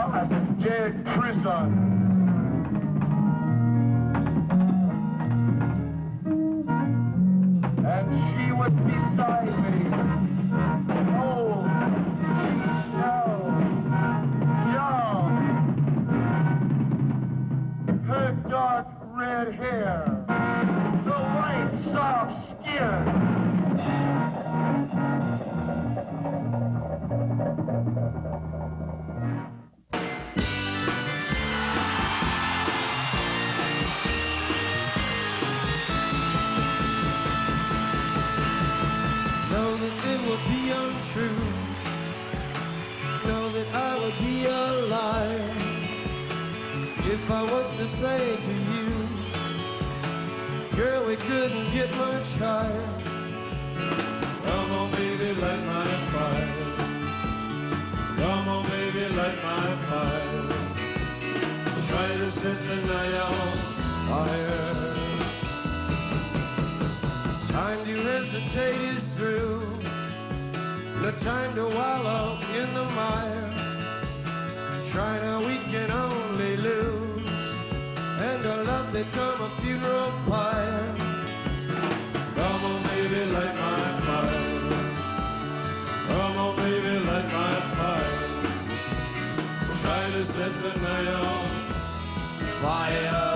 at a dead prison. And she was beside me, old, young, her dark red hair, the white soft skin. Know that it would be untrue. Know that I would be a liar if I was to say to you, girl, we couldn't get much higher. Come on, baby, light my fire. Come on, baby, light my fire. Try to set the night on fire. Time to hesitate is through. No time to wallow in the mire. Try now, we can only lose, and our love become a funeral pyre. Come on, baby, light my fire. Come on, baby, light my fire. Try to set the night on fire.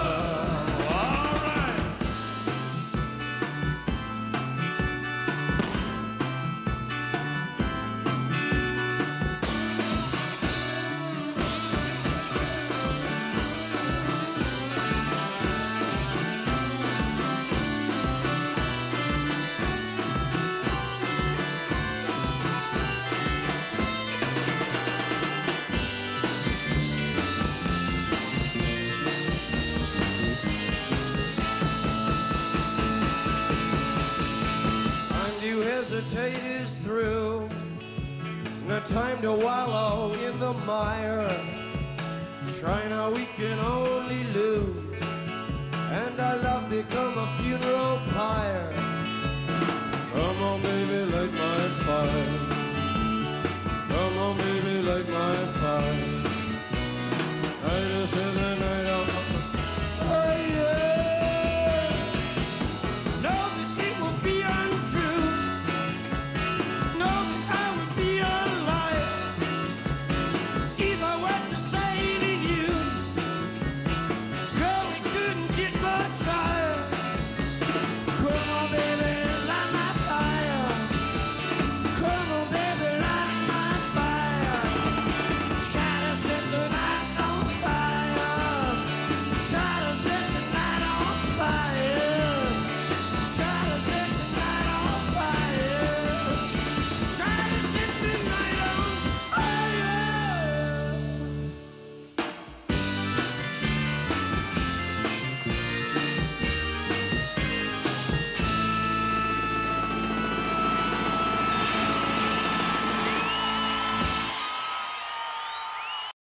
Hesitate is through. No time to wallow in the mire. Try now, we can only lose, and our love become a funeral pyre.